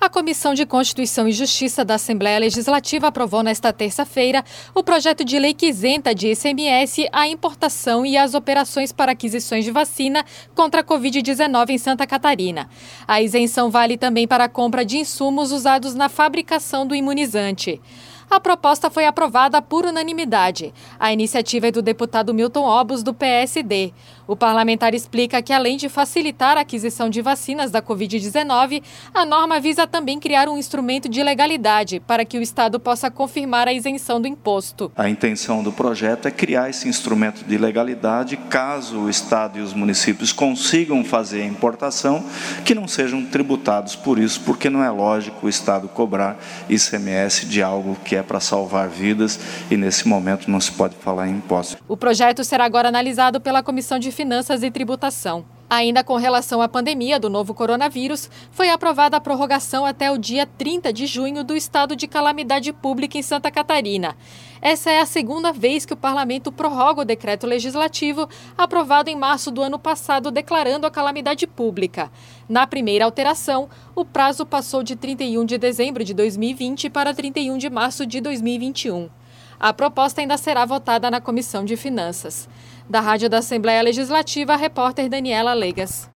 A Comissão de Constituição e Justiça da Assembleia Legislativa aprovou nesta terça-feira o projeto de lei que isenta de ICMS a importação e as operações para aquisições de vacina contra a Covid-19 em Santa Catarina. A isenção vale também para a compra de insumos usados na fabricação do imunizante. A proposta foi aprovada por unanimidade. A iniciativa é do deputado Milton Obus, do PSD. O parlamentar explica que, além de facilitar a aquisição de vacinas da Covid-19, a norma visa também criar um instrumento de legalidade para que o Estado possa confirmar a isenção do imposto. A intenção do projeto é criar esse instrumento de legalidade caso o Estado e os municípios consigam fazer a importação, que não sejam tributados por isso, porque não é lógico o Estado cobrar ICMS de algo que é para salvar vidas e nesse momento não se pode falar em impostos. O projeto será agora analisado pela Comissão de Finanças e Tributação. Ainda com relação à pandemia do novo coronavírus, foi aprovada a prorrogação até o dia 30 de junho do estado de calamidade pública em Santa Catarina. Essa é a segunda vez que o parlamento prorroga o decreto legislativo aprovado em março do ano passado, declarando a calamidade pública. Na primeira alteração, o prazo passou de 31 de dezembro de 2020 para 31 de março de 2021. A proposta ainda será votada na Comissão de Finanças. Da Rádio da Assembleia Legislativa, a repórter Daniela Legas.